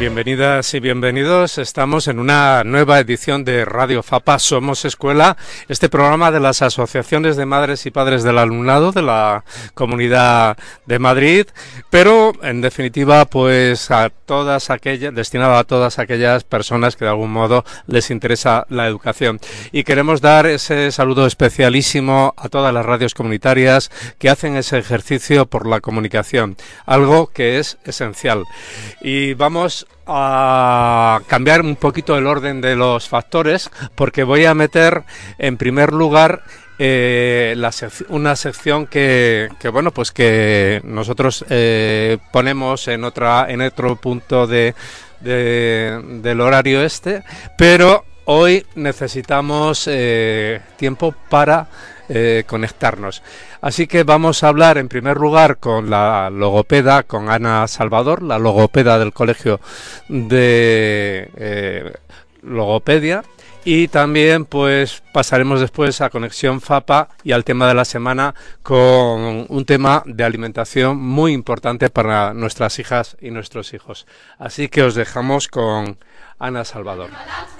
Bienvenidas y bienvenidos. Estamos en una nueva edición de Radio FAPA Somos Escuela, este programa de las asociaciones de madres y padres del alumnado de la Comunidad de Madrid, pero en definitiva pues destinado a todas aquellas personas que de algún modo les interesa la educación. Y queremos dar ese saludo especialísimo a todas las radios comunitarias que hacen ese ejercicio por la comunicación, algo que es esencial. Y vamos a cambiar un poquito el orden de los factores, porque voy a meter en primer lugar una sección que bueno, pues que nosotros ponemos en otro punto del horario pero hoy necesitamos tiempo para conectarnos. Así que vamos a hablar en primer lugar con la logopeda, con Ana Salvador, la logopeda del Colegio de Logopedia, y también pues pasaremos después a Conexión FAPA y al tema de la semana con un tema de alimentación muy importante para nuestras hijas y nuestros hijos. Así que os dejamos con Ana Salvador.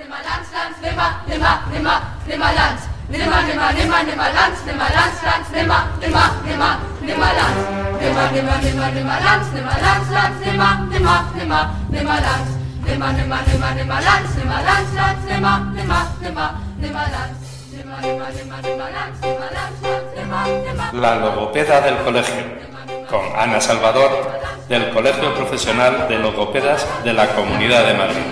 La logopeda del colegio, con Ana Salvador, del Colegio Profesional de Logopedas de la Comunidad de Madrid.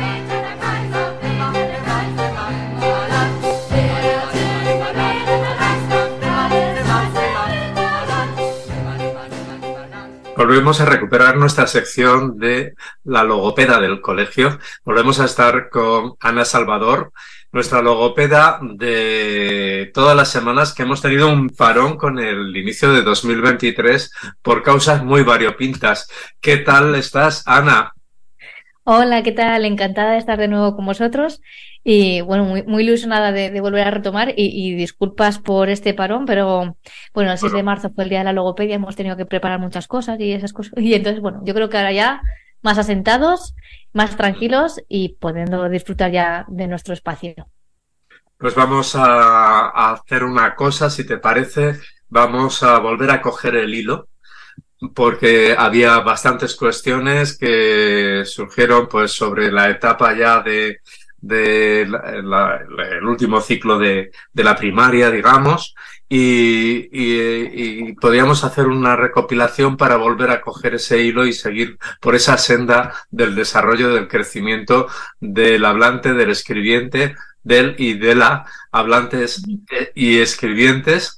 Volvemos a recuperar nuestra sección de la logopeda del colegio. Volvemos a estar con Ana Salvador, nuestra logopeda de todas las semanas, que hemos tenido un parón con el inicio de 2023 por causas muy variopintas. ¿Qué tal estás, Ana? Hola, ¿qué tal? Encantada de estar de nuevo con vosotros y bueno, muy ilusionada de volver a retomar y disculpas por este parón, pero bueno, el 6 de marzo fue el día de la logopedia, hemos tenido que preparar muchas cosas y esas cosas, y entonces bueno, yo creo que ahora ya más asentados, más tranquilos y pudiendo disfrutar ya de nuestro espacio. Pues vamos a hacer una cosa, si te parece, vamos a volver a coger el hilo, porque había bastantes cuestiones que surgieron pues sobre la etapa ya de el último ciclo de la primaria, digamos, y podríamos hacer una recopilación para volver a coger ese hilo y seguir por esa senda del desarrollo, del crecimiento del hablante, del escribiente, del y de la hablantes y escribientes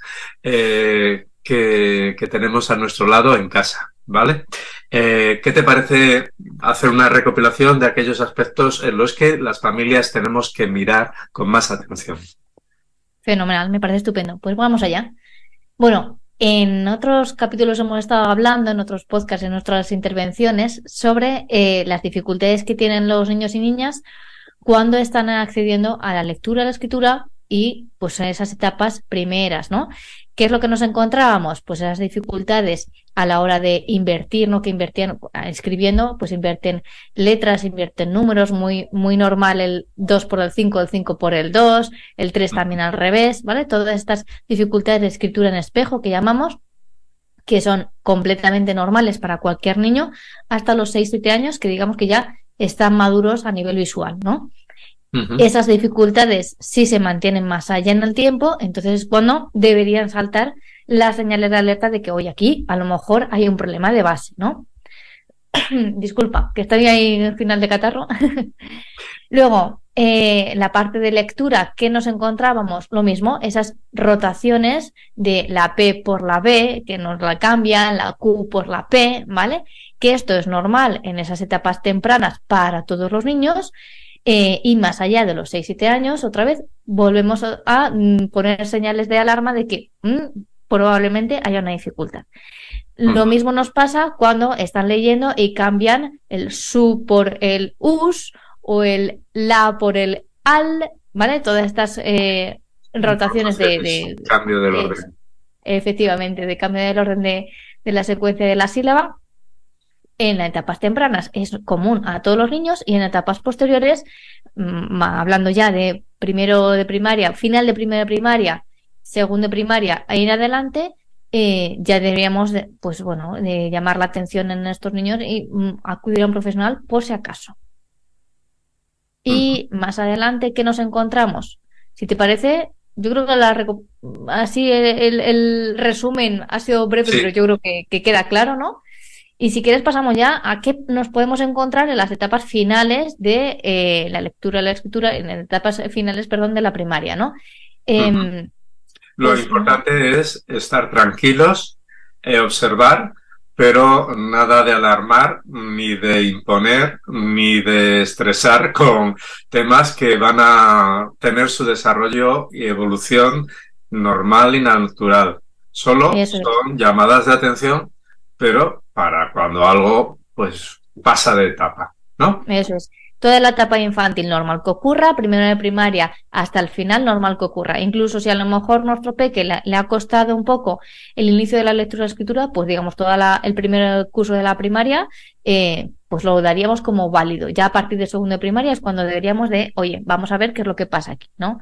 que tenemos a nuestro lado en casa, ¿vale? ¿Qué te parece hacer una recopilación de aquellos aspectos en los que las familias tenemos que mirar con más atención? Fenomenal, me parece estupendo. Pues vamos allá. Bueno, en otros capítulos hemos estado hablando, en otros podcasts, en nuestras intervenciones, sobre las dificultades que tienen los niños y niñas cuando están accediendo a la lectura, a la escritura y pues en esas etapas primeras, ¿no? ¿Qué es lo que nos encontrábamos? Pues esas dificultades a la hora de invertir, ¿no? Que invertían escribiendo, pues invierten letras, invierten números, muy normal el 2 por el 5 por el 2, el 3 también al revés, ¿vale? Todas estas dificultades de escritura en espejo que llamamos, que son completamente normales para cualquier niño, hasta los 6-7 años, que digamos que ya están maduros a nivel visual, ¿no? Uh-huh. Esas dificultades sí se mantienen más allá en el tiempo, entonces es cuando deberían saltar las señales de alerta de que hoy aquí a lo mejor hay un problema de base, ¿no? Disculpa, que estoy ahí en el final de catarro. Luego, la parte de lectura, ¿qué nos encontrábamos? Lo mismo, esas rotaciones de la P por la B, que nos la cambian, la Q por la P, ¿vale? Que esto es normal en esas etapas tempranas para todos los niños. Y más allá de los 6-7 años, otra vez volvemos a poner señales de alarma de que probablemente haya una dificultad. Lo mismo nos pasa cuando están leyendo y cambian el su por el us o el la por el al, ¿vale? Todas estas rotaciones de cambio del orden. Efectivamente, de cambio del orden de la secuencia de la sílaba. en las etapas tempranas es común a todos los niños y en etapas posteriores, hablando ya de primero de primaria, final de primero de primaria, segundo de primaria e ir adelante, ya deberíamos de llamar la atención en estos niños y acudir a un profesional por si acaso. Y más adelante, ¿qué nos encontramos? Si te parece, yo creo que así el resumen ha sido breve, pero yo creo que queda claro, ¿no? Y si quieres pasamos ya a qué nos podemos encontrar en las etapas finales de la lectura y la escritura, en etapas finales, perdón, de la primaria, ¿no? Lo importante es estar tranquilos, observar, pero nada de alarmar, ni de imponer, ni de estresar con temas que van a tener su desarrollo y evolución normal y natural. Solo son llamadas de atención, pero para cuando algo pues pasa de etapa, ¿no? Eso es. Toda la etapa infantil normal que ocurra, primero de primaria hasta el final normal que ocurra. Incluso si a lo mejor nuestro peque le ha costado un poco el inicio de la lectura y la escritura, pues digamos el primer curso de la primaria, pues lo daríamos como válido. Ya a partir de segundo de primaria es cuando deberíamos de, oye, vamos a ver qué es lo que pasa aquí, ¿no?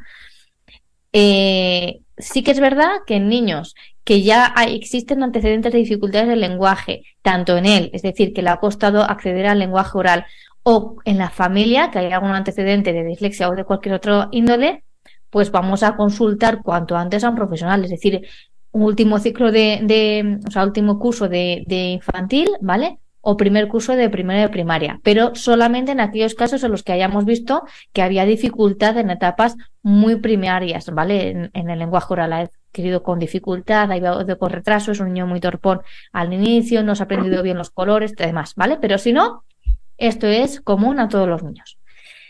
Sí que es verdad que en niños que ya existen antecedentes de dificultades del lenguaje, tanto en él, es decir, que le ha costado acceder al lenguaje oral, o en la familia, que hay algún antecedente de dislexia o de cualquier otro índole, pues vamos a consultar cuanto antes a un profesional, es decir, un último ciclo último curso de infantil, ¿vale? O primer curso de primero de primaria, pero solamente en aquellos casos en los que hayamos visto que había dificultad en etapas muy primarias, ¿vale? En el lenguaje oral ha adquirido con dificultad, ha ido con retraso, es un niño muy torpón al inicio, no se ha aprendido bien los colores, demás, ¿vale? Pero si no, esto es común a todos los niños.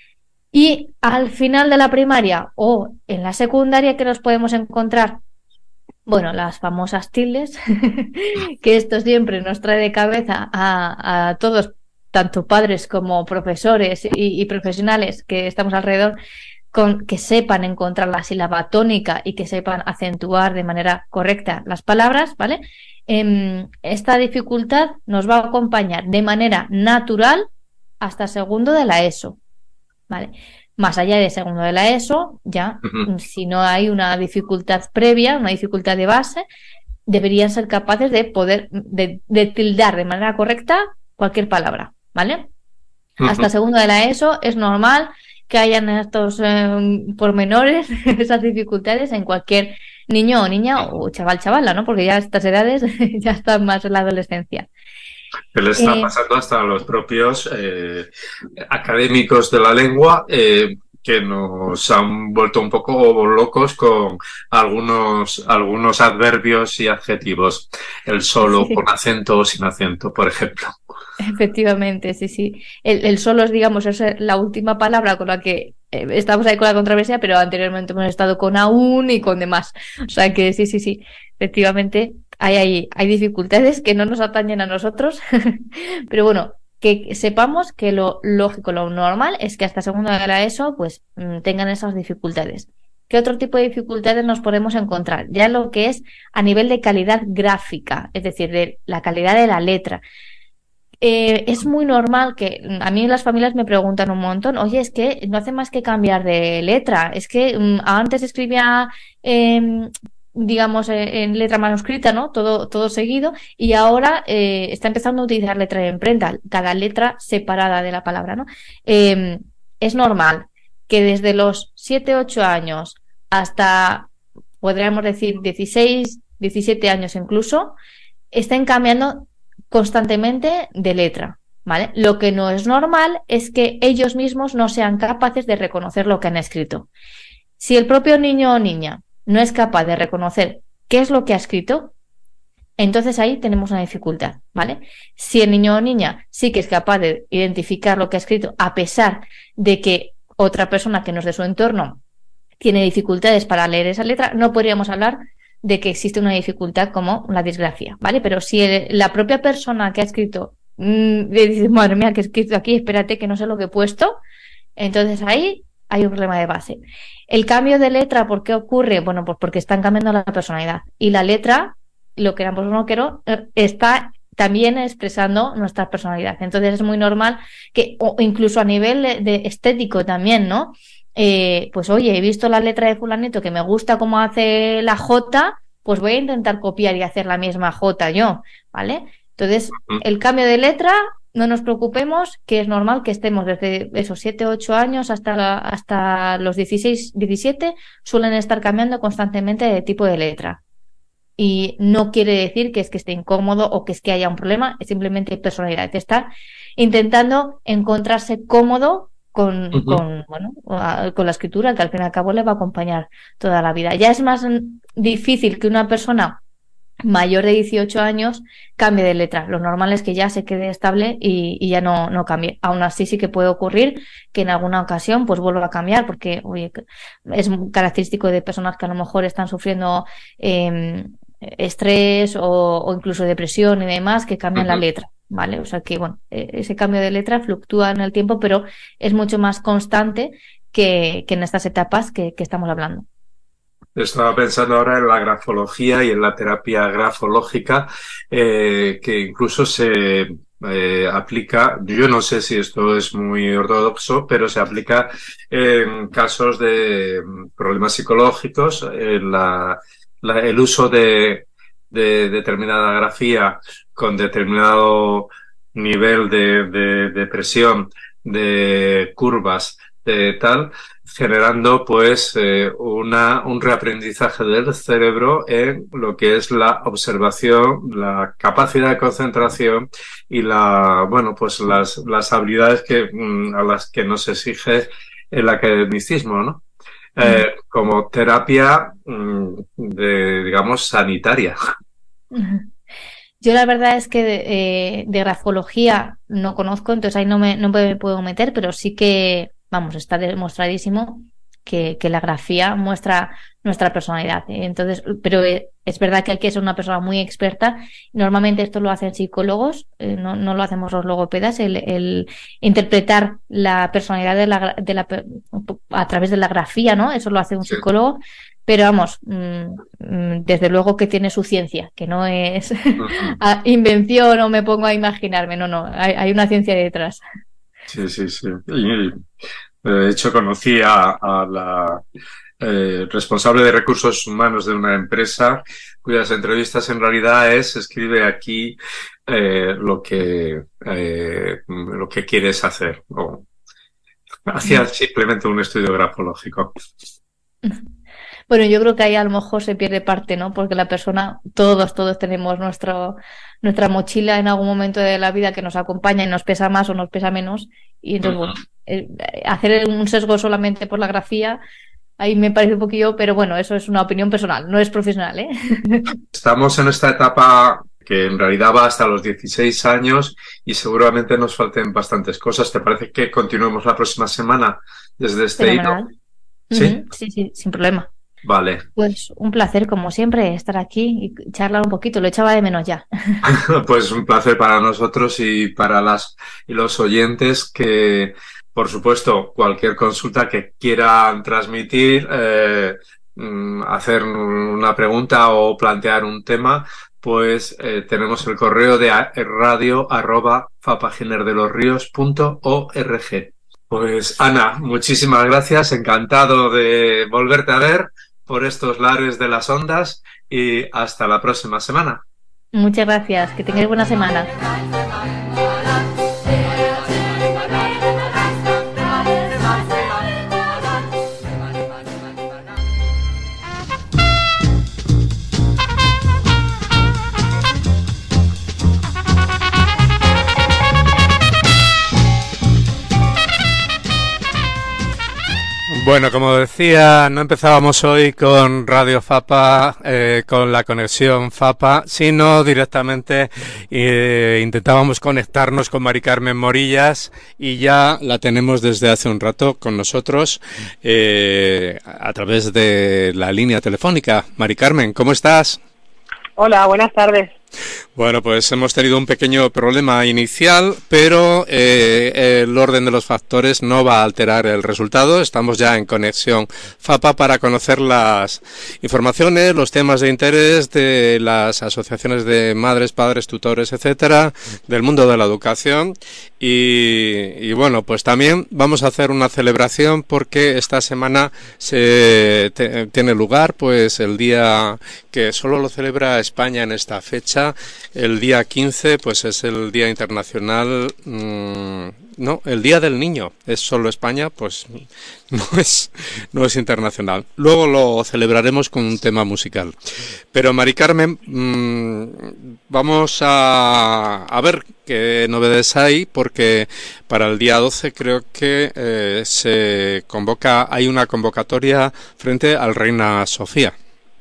Y al final de la primaria o en la secundaria, ¿qué nos podemos encontrar? Bueno, las famosas tildes, que esto siempre nos trae de cabeza a todos, tanto padres como profesores y profesionales que estamos alrededor, que sepan encontrar la sílaba tónica y que sepan acentuar de manera correcta las palabras, ¿vale? Esta dificultad nos va a acompañar de manera natural hasta segundo de la ESO, ¿vale? Más allá de segundo de la ESO, ya, si no hay una dificultad previa, una dificultad de base, deberían ser capaces de poder de tildar de manera correcta cualquier palabra, ¿vale? Hasta segundo de la ESO es normal que hayan estos pormenores, esas dificultades en cualquier niño o niña o chavala, ¿no? Porque ya a estas edades ya están más en la adolescencia. Que le está pasando hasta a los propios académicos de la lengua que nos han vuelto un poco locos con algunos adverbios y adjetivos. El solo con acento o sin acento, por ejemplo. Efectivamente, sí. El solo es, digamos, es la última palabra con la que estamos ahí con la controversia, pero anteriormente hemos estado con aún y con demás. O sea que sí. Efectivamente, hay dificultades que no nos atañen a nosotros, pero bueno, que sepamos que lo lógico, lo normal es que hasta segundo de la ESO pues tengan esas dificultades. ¿Qué otro tipo de dificultades nos podemos encontrar? Ya lo que es a nivel de calidad gráfica, es decir, de la calidad de la letra. Es muy normal que a mí las familias me preguntan un montón, oye, es que no hace más que cambiar de letra, es que antes escribía digamos, en letra manuscrita, ¿no? Todo seguido, y ahora está empezando a utilizar letra de imprenta, cada letra separada de la palabra, ¿no? Es normal que desde los 7-8 años hasta, podríamos decir, 16, 17 años incluso, estén cambiando constantemente de letra, ¿vale? Lo que no es normal es que ellos mismos no sean capaces de reconocer lo que han escrito. Si el propio niño o niña no es capaz de reconocer qué es lo que ha escrito, entonces ahí tenemos una dificultad, ¿vale? Si el niño o niña sí que es capaz de identificar lo que ha escrito, a pesar de que otra persona que no es de su entorno tiene dificultades para leer esa letra, no podríamos hablar de que existe una dificultad como la disgrafia, ¿vale? Pero si la propia persona que ha escrito le dice, madre mía, ¿qué he escrito aquí? Espérate que no sé lo que he puesto, entonces ahí hay un problema de base. El cambio de letra, ¿por qué ocurre? Bueno, pues porque están cambiando la personalidad. Y la letra, lo queramos o no quiero, está también expresando nuestra personalidad. Entonces es muy normal que, o incluso a nivel de estético también, ¿no? Pues oye, he visto la letra de fulanito que me gusta cómo hace la J, pues voy a intentar copiar y hacer la misma J yo, ¿vale? Entonces, el cambio de letra, no nos preocupemos, que es normal que estemos desde esos 7, 8 años hasta los 16, 17, suelen estar cambiando constantemente de tipo de letra. Y no quiere decir que es que esté incómodo o que es que haya un problema, es simplemente personalidad. Está intentando encontrarse cómodo con la escritura, que al fin y al cabo le va a acompañar toda la vida. Ya es más difícil que una persona mayor de 18 años cambie de letra. Lo normal es que ya se quede estable y ya no cambie. Aún así sí que puede ocurrir que en alguna ocasión pues vuelva a cambiar, porque oye, es característico de personas que a lo mejor están sufriendo estrés o incluso depresión y demás, que cambian la letra, ¿vale? O sea que, bueno, ese cambio de letra fluctúa en el tiempo, pero es mucho más constante que en estas etapas que estamos hablando. Estaba pensando ahora en la grafología y en la terapia grafológica, que incluso se aplica, yo no sé si esto es muy ortodoxo, pero se aplica en casos de problemas psicológicos, el uso de determinada grafía con determinado nivel de depresión, de curvas, de tal, generando pues un reaprendizaje del cerebro en lo que es la observación, la capacidad de concentración y pues las habilidades a las que nos exige el academicismo, ¿no? Como terapia digamos, sanitaria. Yo la verdad es que de grafología no conozco, entonces ahí no me puedo meter, pero sí que, vamos, está demostradísimo que la grafía muestra nuestra personalidad. Entonces, pero es verdad que hay que ser una persona muy experta. Normalmente esto lo hacen psicólogos, no lo hacemos los logopedas, el interpretar la personalidad a través de la grafía, ¿no? Eso lo hace un psicólogo. Pero vamos, desde luego que tiene su ciencia, que no es invención o me pongo a imaginarme, no, hay una ciencia detrás. Sí. Y, de hecho, conocí a la responsable de recursos humanos de una empresa cuyas entrevistas en realidad escribe aquí lo que quieres hacer. O hacía simplemente un estudio grafológico. Bueno, yo creo que ahí a lo mejor se pierde parte, ¿no? Porque la persona, todos tenemos nuestra mochila en algún momento de la vida que nos acompaña y nos pesa más o nos pesa menos. Y entonces, bueno, hacer un sesgo solamente por la grafía, ahí me parece un poquillo, pero bueno, eso es una opinión personal, no es profesional, ¿eh? Estamos en esta etapa que en realidad va hasta los 16 años y seguramente nos falten bastantes cosas. ¿Te parece que continuemos la próxima semana desde este hilo? ¿Sí? Sí, sin problema. Vale. Pues un placer, como siempre, estar aquí y charlar un poquito. Lo echaba de menos ya. Pues un placer para nosotros y para los oyentes que, por supuesto, cualquier consulta que quieran transmitir, hacer una pregunta o plantear un tema, pues tenemos el correo de radio@fapaginerdelosrios.org. Pues Ana, muchísimas gracias, encantado de volverte a ver por estos lares de las ondas y hasta la próxima semana. Muchas gracias, que tengáis buena semana. Bueno, como decía, no empezábamos hoy con Radio Fapa, con la conexión Fapa, sino directamente intentábamos conectarnos con Mari Carmen Morillas y ya la tenemos desde hace un rato con nosotros a través de la línea telefónica. Mari Carmen, ¿cómo estás? Hola, buenas tardes. Bueno, pues hemos tenido un pequeño problema inicial, pero el orden de los factores no va a alterar el resultado. Estamos ya en conexión FAPA para conocer las informaciones, los temas de interés de las asociaciones de madres, padres, tutores, etcétera, del mundo de la educación. Y bueno, pues también vamos a hacer una celebración porque esta semana tiene lugar pues el día que solo lo celebra España en esta fecha. El día 15 pues es el Día Internacional, no, el Día del Niño. Es solo España, pues no es internacional. Luego lo celebraremos con un tema musical. Pero Mari Carmen, vamos a ver qué novedades hay, porque para el día 12 creo que hay una convocatoria frente al Reina Sofía.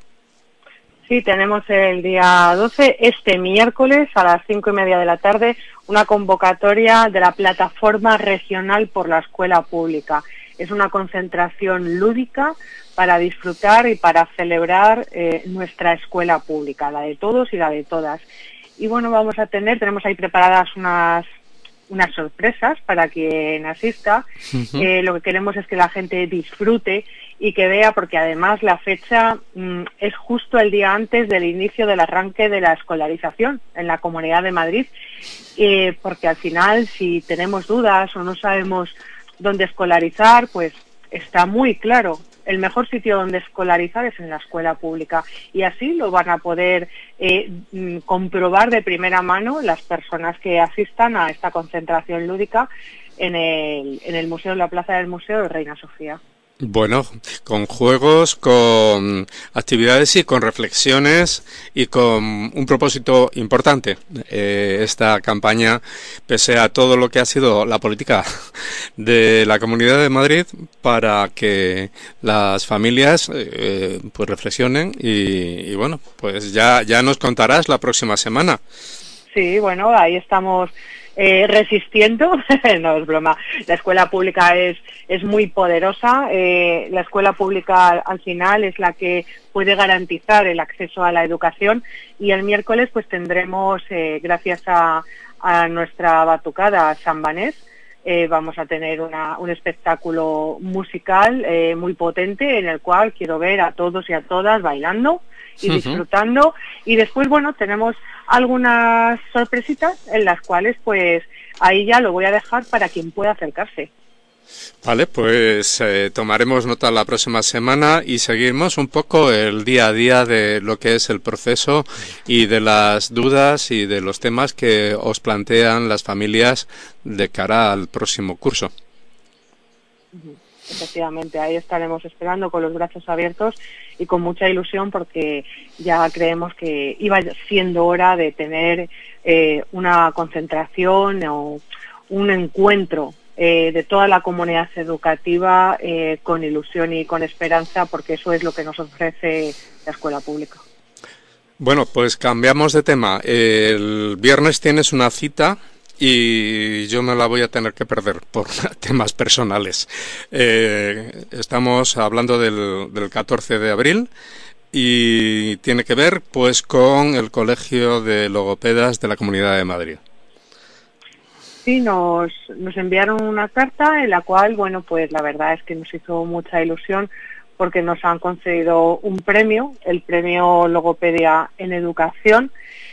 Sí, tenemos el día 12, este miércoles a las 5:30 de la tarde, una convocatoria de la Plataforma Regional por la Escuela Pública. Es una concentración lúdica para disfrutar y para celebrar nuestra escuela pública, la de todos y la de todas. Y bueno, tenemos ahí preparadas unas sorpresas para quien asista. Lo que queremos es que la gente disfrute y que vea, porque además la fecha es justo el día antes del inicio del arranque de la escolarización en la Comunidad de Madrid, porque al final, si tenemos dudas o no sabemos dónde escolarizar, pues está muy claro. El mejor sitio donde escolarizar es en la escuela pública, y así lo van a poder comprobar de primera mano las personas que asistan a esta concentración lúdica en el museo, en la plaza del Museo de Reina Sofía. Bueno, con juegos, con actividades y con reflexiones y con un propósito importante. Esta campaña, pese a todo lo que ha sido la política de la Comunidad de Madrid, para que las familias pues reflexionen y bueno, pues ya nos contarás la próxima semana. Sí, bueno, ahí estamos resistiendo. No, es broma. La escuela pública es muy poderosa. La escuela pública al final es la que puede garantizar el acceso a la educación, y el miércoles pues tendremos, gracias a nuestra batucada San Vanés, vamos a tener un espectáculo musical muy potente, en el cual quiero ver a todos y a todas bailando y disfrutando. Y después, bueno, tenemos algunas sorpresitas en las cuales pues ahí ya lo voy a dejar para quien pueda acercarse. Vale, pues tomaremos nota la próxima semana y seguimos un poco el día a día de lo que es el proceso y de las dudas y de los temas que os plantean las familias de cara al próximo curso. Efectivamente, ahí estaremos esperando con los brazos abiertos y con mucha ilusión, porque ya creemos que iba siendo hora de tener una concentración o un encuentro de toda la comunidad educativa con ilusión y con esperanza, porque eso es lo que nos ofrece la escuela pública. Bueno, pues cambiamos de tema. El viernes tienes una cita y yo me la voy a tener que perder por temas personales. Estamos hablando del 14 de abril y tiene que ver pues con el Colegio de Logopedas de la Comunidad de Madrid. Sí, nos enviaron una carta en la cual, bueno, pues la verdad es que nos hizo mucha ilusión, porque nos han concedido un premio, el premio Logopedia en Educación,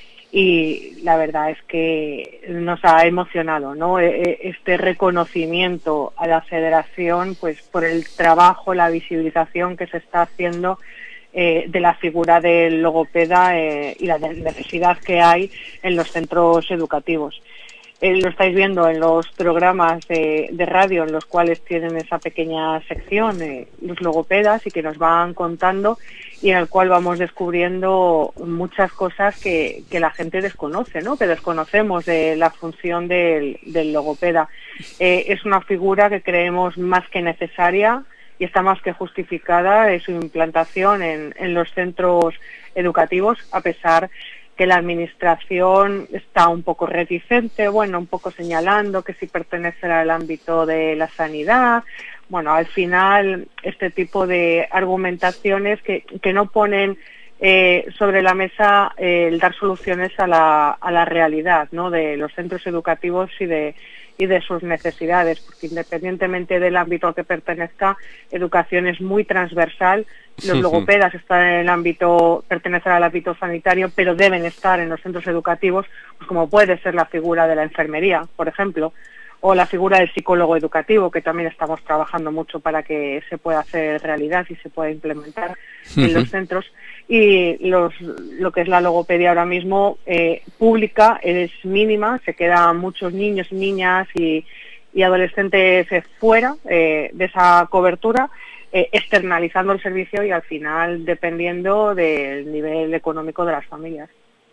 y la verdad es que nos ha emocionado, ¿no? Este reconocimiento a la federación, pues por el trabajo, la visibilización que se está haciendo de la figura del logopeda y la necesidad que hay en los centros educativos. Lo estáis viendo en los programas de radio, en los cuales tienen esa pequeña sección, los logopedas, y que nos van contando, y en el cual vamos descubriendo muchas cosas que la gente desconoce, ¿no? Que desconocemos de la función del logopeda. Es una figura que creemos más que necesaria y está más que justificada su implantación en los centros educativos, a pesar que la administración está un poco reticente, bueno, un poco señalando que si pertenece al ámbito de la sanidad. Bueno, al final este tipo de argumentaciones que no ponen sobre la mesa el dar soluciones a la realidad, ¿no?, de los centros educativos y de sus necesidades, porque independientemente del ámbito al que pertenezca, educación es muy transversal. Los logopedas están en el ámbito, pertenecen al ámbito sanitario, pero deben estar en los centros educativos, pues como puede ser la figura de la enfermería, por ejemplo, o la figura del psicólogo educativo, que también estamos trabajando mucho para que se pueda hacer realidad y se pueda implementar en los centros. Y lo que es la logopedia ahora mismo pública es mínima, se quedan muchos niños, niñas y adolescentes fuera de esa cobertura, externalizando el servicio y al final dependiendo del nivel económico de las familias.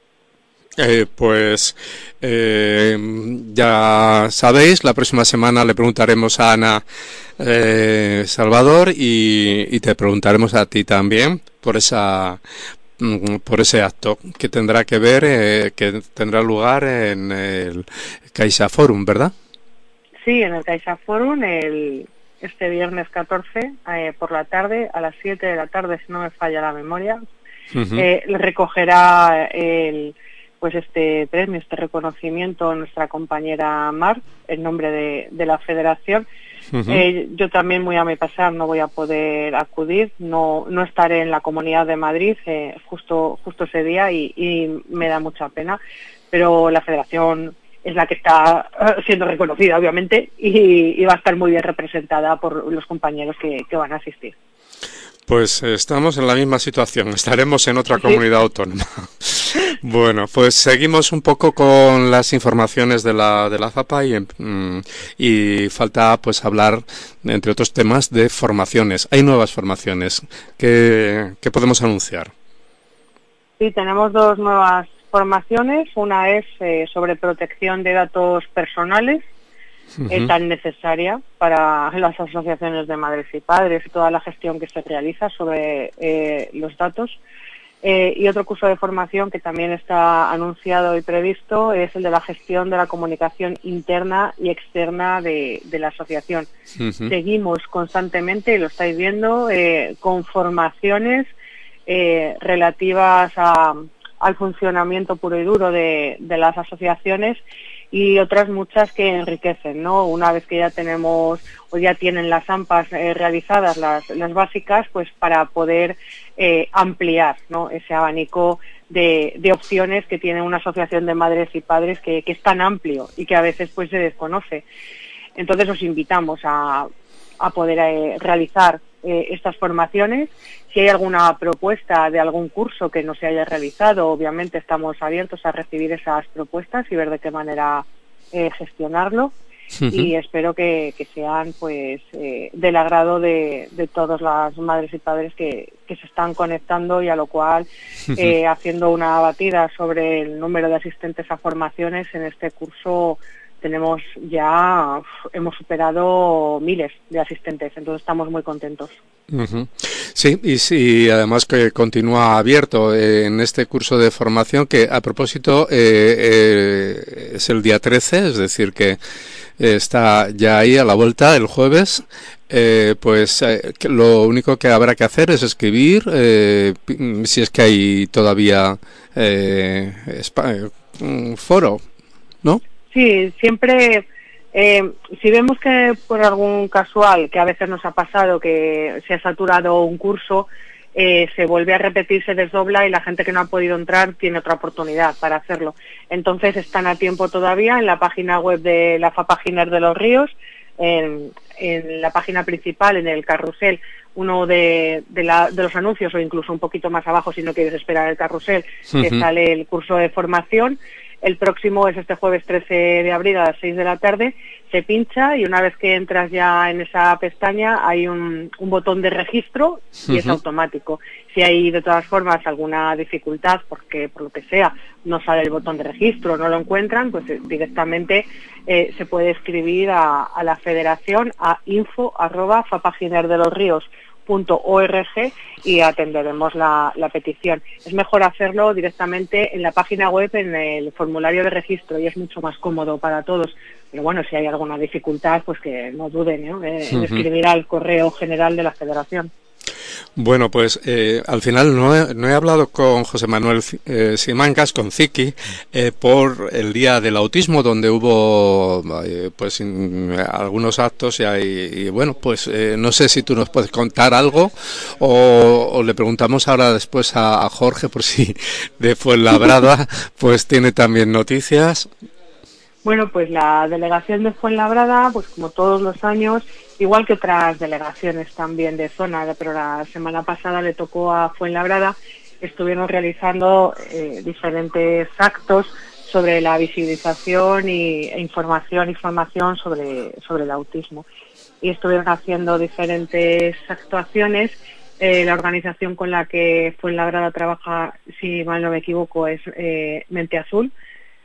Ya sabéis, la próxima semana le preguntaremos a Ana Salvador y te preguntaremos a ti también por ese acto que tendrá que ver, que tendrá lugar en el CaixaForum, ¿verdad? Sí, en el CaixaForum este viernes 14 por la tarde, a las 7 de la tarde, si no me falla la memoria. Recogerá este premio, este reconocimiento nuestra compañera Mar, en nombre de la Federación. Yo también, muy a mi pesar, no voy a poder acudir, no estaré en la Comunidad de Madrid justo ese día y me da mucha pena, pero la Federación es la que está siendo reconocida, obviamente, y va a estar muy bien representada por los compañeros que van a asistir. Pues estamos en la misma situación, estaremos en otra comunidad autónoma. Bueno, pues seguimos un poco con las informaciones de la FAPA y falta pues hablar, entre otros temas, de formaciones. Hay nuevas formaciones. ¿Qué podemos anunciar? Sí, tenemos 2 nuevas formaciones. Una es sobre protección de datos personales, tan necesaria para las asociaciones de madres y padres y toda la gestión que se realiza sobre los datos. Y otro curso de formación que también está anunciado y previsto es el de la gestión de la comunicación interna y externa de la asociación. Seguimos constantemente, y lo estáis viendo, con formaciones relativas al funcionamiento puro y duro de las asociaciones, y otras muchas que enriquecen, ¿no? Una vez que ya tenemos o ya tienen las AMPAs realizadas, las básicas, pues para poder ampliar, ¿no?, ese abanico de opciones que tiene una asociación de madres y padres que es tan amplio y que a veces pues se desconoce. Entonces os invitamos a poder realizar estas formaciones. Si hay alguna propuesta de algún curso que no se haya realizado, obviamente estamos abiertos a recibir esas propuestas y ver de qué manera gestionarlo. Y espero que sean pues del agrado de todas las madres y padres que se están conectando, y a lo cual haciendo una batida sobre el número de asistentes a formaciones en este curso hemos superado miles de asistentes, entonces estamos muy contentos. Sí, y además que continúa abierto en este curso de formación, que a propósito es el día 13, es decir que está ya ahí a la vuelta el jueves. Lo único que habrá que hacer es escribir, si es que hay todavía un foro, ¿no? Sí, siempre, si vemos que por algún casual, que a veces nos ha pasado, que se ha saturado un curso, se vuelve a repetir, se desdobla y la gente que no ha podido entrar tiene otra oportunidad para hacerlo. Entonces están a tiempo todavía en la página web de la FAPA Giner de los Ríos, en la página principal, en el carrusel, uno de los anuncios, o incluso un poquito más abajo si no quieres esperar el carrusel, que sale el curso de formación. El próximo es este jueves 13 de abril a las 6 de la tarde, se pincha y una vez que entras ya en esa pestaña hay un botón de registro y es automático. Si hay de todas formas alguna dificultad, porque por lo que sea no sale el botón de registro, no lo encuentran, pues directamente se puede escribir a la Federación a info@fapaginerdelosrios.org y atenderemos la petición. Es mejor hacerlo directamente en la página web, en el formulario de registro, y es mucho más cómodo para todos. Pero bueno, si hay alguna dificultad, pues que no duden en escribir al correo general de la Federación. Bueno, pues al final no he hablado con José Manuel Simancas, con Ziki, por el Día del Autismo, donde hubo algunos actos y bueno, pues no sé si tú nos puedes contar algo o le preguntamos ahora después a Jorge por si de Fuenlabrada pues tiene también noticias. Bueno, pues la delegación de Fuenlabrada, pues como todos los años, igual que otras delegaciones también de zona, pero la semana pasada le tocó a Fuenlabrada, estuvieron realizando diferentes actos sobre la visibilización e información y formación sobre el autismo. Y estuvieron haciendo diferentes actuaciones. La organización con la que Fuenlabrada trabaja, si mal no me equivoco, es Mente Azul.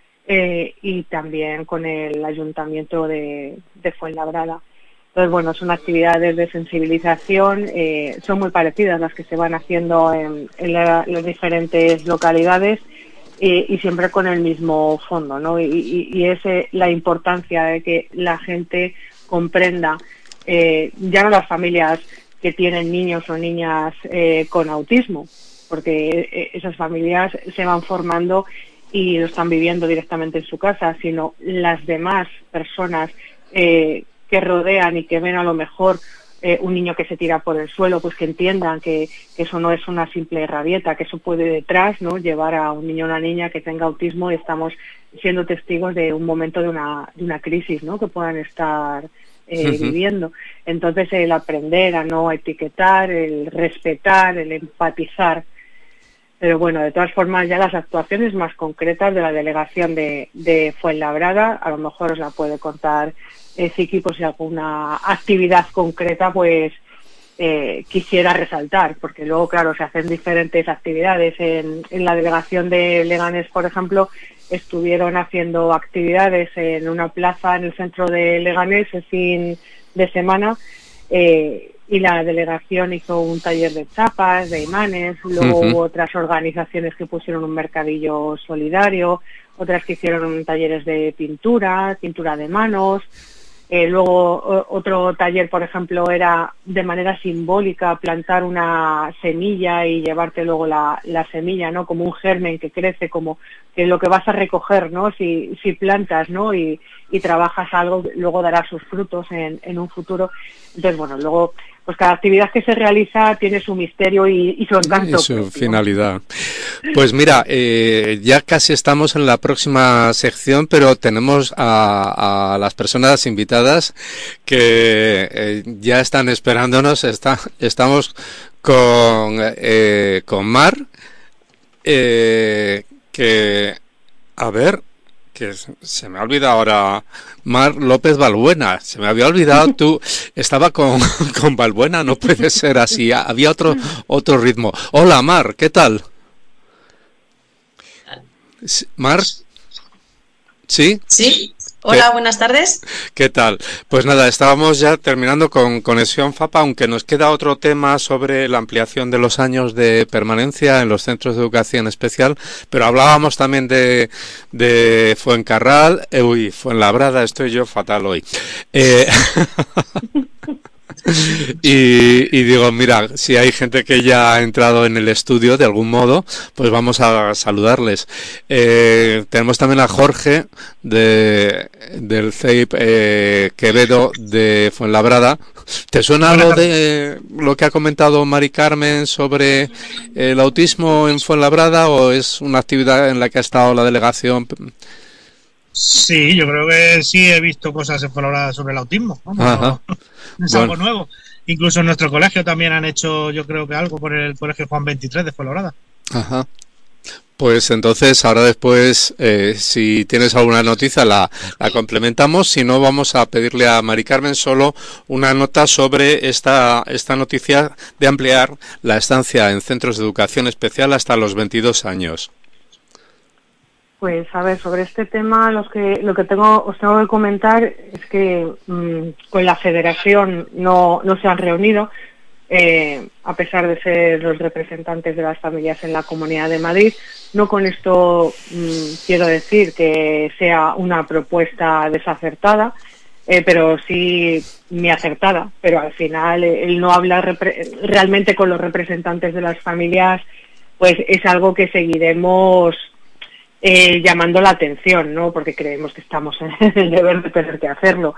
Y también con el Ayuntamiento de Fuenlabrada. Entonces, bueno, son actividades de sensibilización, son muy parecidas las que se van haciendo en las diferentes localidades y siempre con el mismo fondo, ¿no? Y es la importancia de que la gente comprenda, ya no las familias que tienen niños o niñas con autismo, porque esas familias se van formando y lo están viviendo directamente en su casa, sino las demás personas que rodean y que ven a lo mejor un niño que se tira por el suelo, pues que entiendan que eso no es una simple rabieta, que eso puede detrás, ¿no?, llevar a un niño o una niña que tenga autismo y estamos siendo testigos de un momento de una crisis, ¿no?, que puedan estar viviendo. Entonces el aprender a no etiquetar, el respetar, el empatizar. Pero bueno, de todas formas, ya las actuaciones más concretas de la delegación de Fuenlabrada, a lo mejor os la puede contar Ziki, por si alguna actividad concreta pues quisiera resaltar, porque luego, claro, se hacen diferentes actividades. En la delegación de Leganés, por ejemplo, estuvieron haciendo actividades en una plaza en el centro de Leganés el fin de semana, y la delegación hizo un taller de chapas, de imanes, luego hubo otras organizaciones que pusieron un mercadillo solidario, otras que hicieron talleres de pintura de manos, luego otro taller, por ejemplo, era de manera simbólica plantar una semilla y llevarte luego la semilla, ¿no?, como un germen que crece, como que lo que vas a recoger, ¿no?, si plantas, ¿no?, y trabajas algo, luego dará sus frutos en un futuro. Entonces, bueno, luego pues cada actividad que se realiza tiene su misterio y su encanto. Y su finalidad. Pues mira, ya casi estamos en la próxima sección, pero tenemos a las personas invitadas que ya están esperándonos. Estamos con Mar, que, a ver, que se me ha olvidado ahora, Mar López Balbuena, se me había olvidado, tú estaba con Balbuena, no puede ser así, había otro ritmo. Hola Mar, ¿qué tal? Mar, ¿sí? Sí. Hola, buenas tardes. ¿Qué tal? Pues nada, estábamos ya terminando con Conexión FAPA, aunque nos queda otro tema sobre la ampliación de los años de permanencia en los centros de educación especial, pero hablábamos también de Fuencarral, Fuenlabrada, estoy yo fatal hoy. Y digo, mira, si hay gente que ya ha entrado en el estudio de algún modo, pues vamos a saludarles. Tenemos también a Jorge del CEIP Quevedo de Fuenlabrada. ¿Te suena algo de lo que ha comentado Mari Carmen sobre el autismo en Fuenlabrada o es una actividad en la que ha estado la delegación? Sí, yo creo que sí he visto cosas en Fuenlabrada sobre el autismo. No es algo nuevo. Incluso en nuestro colegio también han hecho, yo creo que algo por el colegio Juan 23 de Fuenlabrada. Ajá. Pues entonces, ahora después, si tienes alguna noticia, la complementamos. Si no, vamos a pedirle a Mari Carmen solo una nota sobre esta noticia de ampliar la estancia en centros de educación especial hasta los 22 años. Pues a ver, sobre este tema lo que os tengo que comentar es que con la federación no se han reunido, a pesar de ser los representantes de las familias en la Comunidad de Madrid. No con esto quiero decir que sea una propuesta desacertada, pero sí muy acertada. Pero al final el no hablar realmente con los representantes de las familias, pues es algo que seguiremos llamando la atención, ¿no? Porque creemos que estamos en el deber de tener que hacerlo.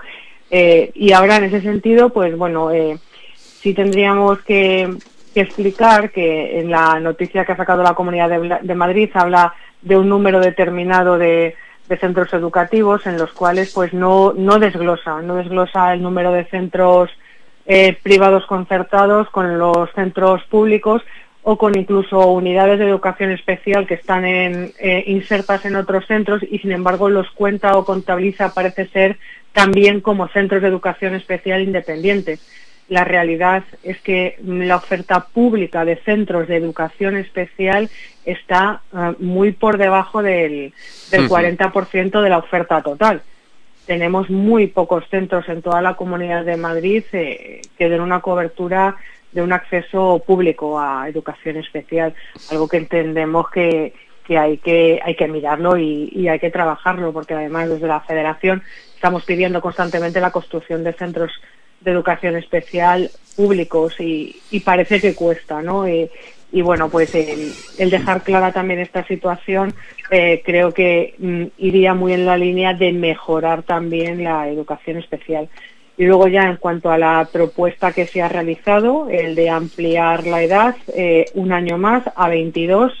Y ahora, en ese sentido, pues bueno, sí tendríamos que explicar que en la noticia que ha sacado la Comunidad de Madrid habla de un número determinado de centros educativos en los cuales pues no desglosa el número de centros privados concertados con los centros públicos o con incluso unidades de educación especial que están insertas en otros centros y sin embargo los cuenta o contabiliza, parece ser, también como centros de educación especial independientes. La realidad es que la oferta pública de centros de educación especial está muy por debajo del 40% de la oferta total. Tenemos muy pocos centros en toda la Comunidad de Madrid que den una cobertura de un acceso público a educación especial, algo que entendemos que hay que mirarlo y hay que trabajarlo, porque además desde la Federación estamos pidiendo constantemente la construcción de centros de educación especial públicos y parece que cuesta, ¿no? Y bueno, pues el dejar clara también esta situación creo que iría muy en la línea de mejorar también la educación especial. Y luego ya en cuanto a la propuesta que se ha realizado, el de ampliar la edad un año más a 22,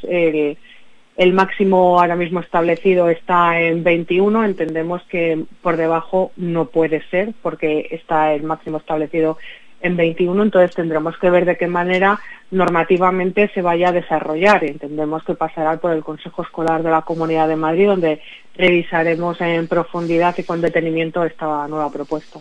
el máximo ahora mismo establecido está en 21, entendemos que por debajo no puede ser porque está el máximo establecido en 21, entonces tendremos que ver de qué manera normativamente se vaya a desarrollar. Entendemos que pasará por el Consejo Escolar de la Comunidad de Madrid, donde revisaremos en profundidad y con detenimiento esta nueva propuesta.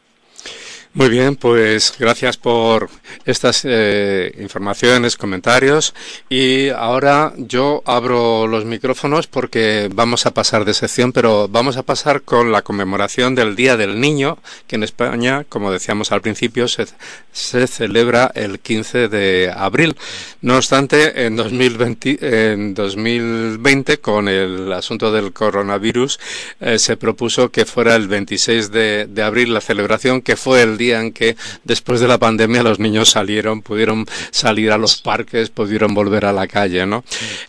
Muy bien, pues gracias por estas informaciones, comentarios, y ahora yo abro los micrófonos porque vamos a pasar de sección, pero vamos a pasar con la conmemoración del Día del Niño, que en España, como decíamos al principio, se celebra el 15 de abril. No obstante, en 2020, con el asunto del coronavirus, se propuso que fuera el 26 de abril la celebración, que fue el día en que después de la pandemia los niños pudieron salir a los parques, pudieron volver a la calle, ¿no?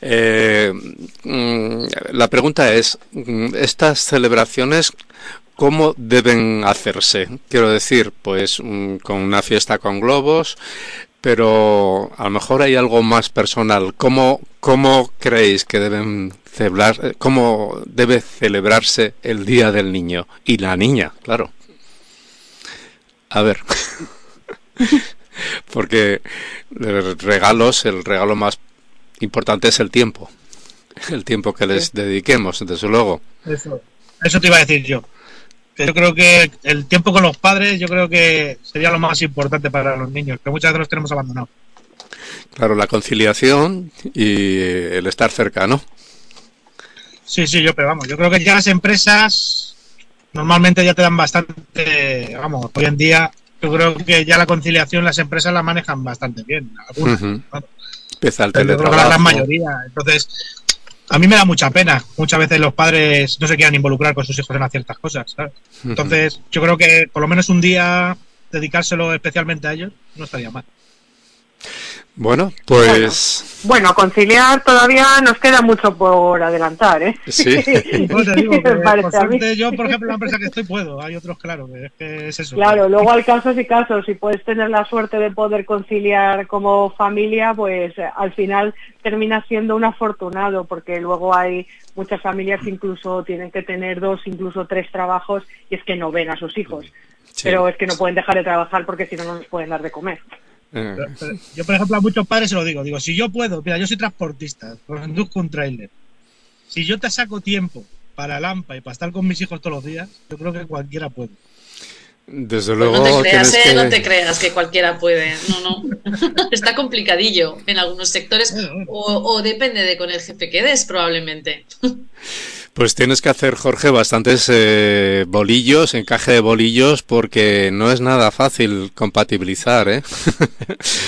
La pregunta es, ¿estas celebraciones cómo deben hacerse? Quiero decir, pues con una fiesta con globos, pero a lo mejor hay algo más personal. ¿Cómo creéis que cómo debe celebrarse el Día del Niño? Y la niña, claro. A ver, porque el regalo más importante es el tiempo que les dediquemos, desde luego. Eso te iba a decir yo. Yo creo que el tiempo con los padres, yo creo que sería lo más importante para los niños, que muchas veces los tenemos abandonados. Claro, la conciliación y el estar cerca, ¿no? Sí, yo creo que ya las empresas normalmente ya te dan bastante, hoy en día yo creo que ya la conciliación las empresas la manejan bastante bien, algunas. Empieza el teletrabajo. Yo creo que la gran mayoría. Entonces, a mí me da mucha pena. Muchas veces los padres no se quieran involucrar con sus hijos en ciertas cosas, ¿sabes? Entonces, yo creo que por lo menos un día dedicárselo especialmente a ellos no estaría mal. Bueno, pues... Bueno, conciliar todavía nos queda mucho por adelantar, ¿eh? Sí. Pues te digo que, por suerte, yo, por ejemplo, en la empresa que estoy puedo. Hay otros, claro, que es eso. Claro, luego hay casos y casos. Si puedes tener la suerte de poder conciliar como familia, pues al final terminas siendo un afortunado, porque luego hay muchas familias que incluso tienen que tener 2, incluso 3 trabajos y es que no ven a sus hijos. Sí. Pero es que no pueden dejar de trabajar porque si no, no les pueden dar de comer. Pero yo, por ejemplo, a muchos padres se lo digo, si yo puedo, mira, yo soy transportista, conduzco un tráiler, si yo te saco tiempo para el AMPA y para estar con mis hijos todos los días, yo creo que cualquiera puede. Desde luego. No te creas que cualquiera puede, no. Está complicadillo en algunos sectores, o depende de con el jefe que des, probablemente. Pues tienes que hacer, Jorge, bastantes bolillos, encaje de bolillos, porque no es nada fácil compatibilizar, ¿eh?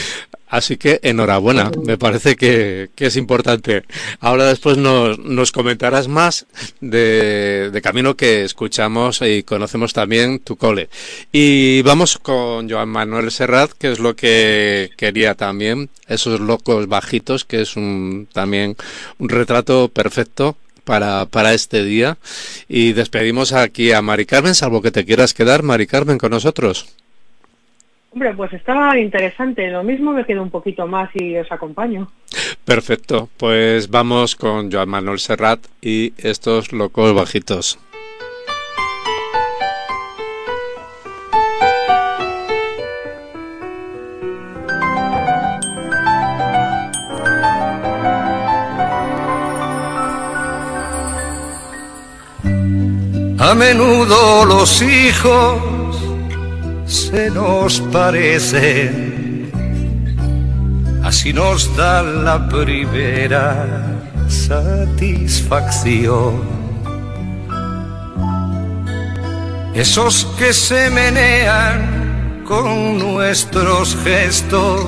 Así que enhorabuena, me parece que es importante. Ahora después nos comentarás más de camino que escuchamos y conocemos también tu cole. Y vamos con Joan Manuel Serrat, que es lo que quería también, esos locos bajitos, que es también un retrato perfecto para este día. Y despedimos aquí a Mari Carmen, salvo que te quieras quedar, Mari Carmen, con nosotros. Hombre, pues está interesante. Lo mismo me quedo un poquito más y os acompaño. Perfecto, pues vamos con Joan Manuel Serrat y estos locos bajitos. A menudo los hijos se nos parecen, así nos da la primera satisfacción. Esos que se menean con nuestros gestos,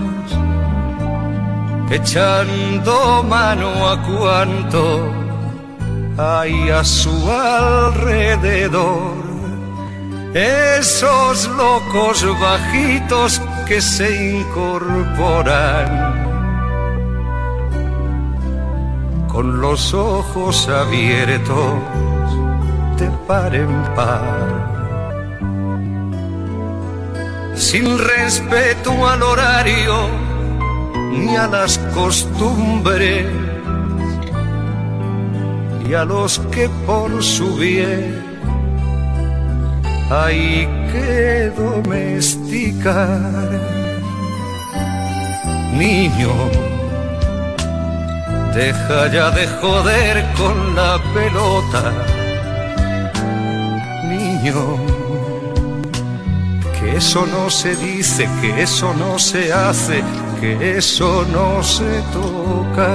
echando mano a cuanto hay a su alrededor. Esos locos bajitos que se incorporan con los ojos abiertos de par en par, sin respeto al horario ni a las costumbres, y a los que por su bien hay que domesticar. Niño, deja ya de joder con la pelota. Niño, que eso no se dice, que eso no se hace, que eso no se toca.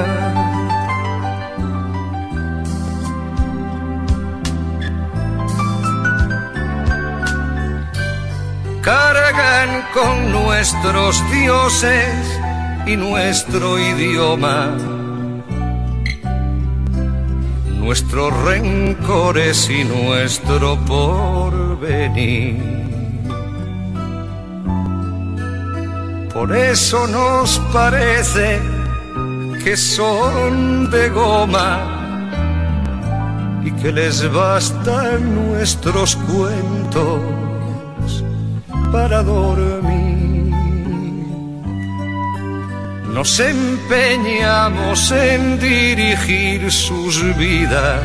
Cargan con nuestros dioses y nuestro idioma, nuestros rencores y nuestro porvenir. Por eso nos parece que son de goma y que les bastan nuestros cuentos para dormir. Nos empeñamos en dirigir sus vidas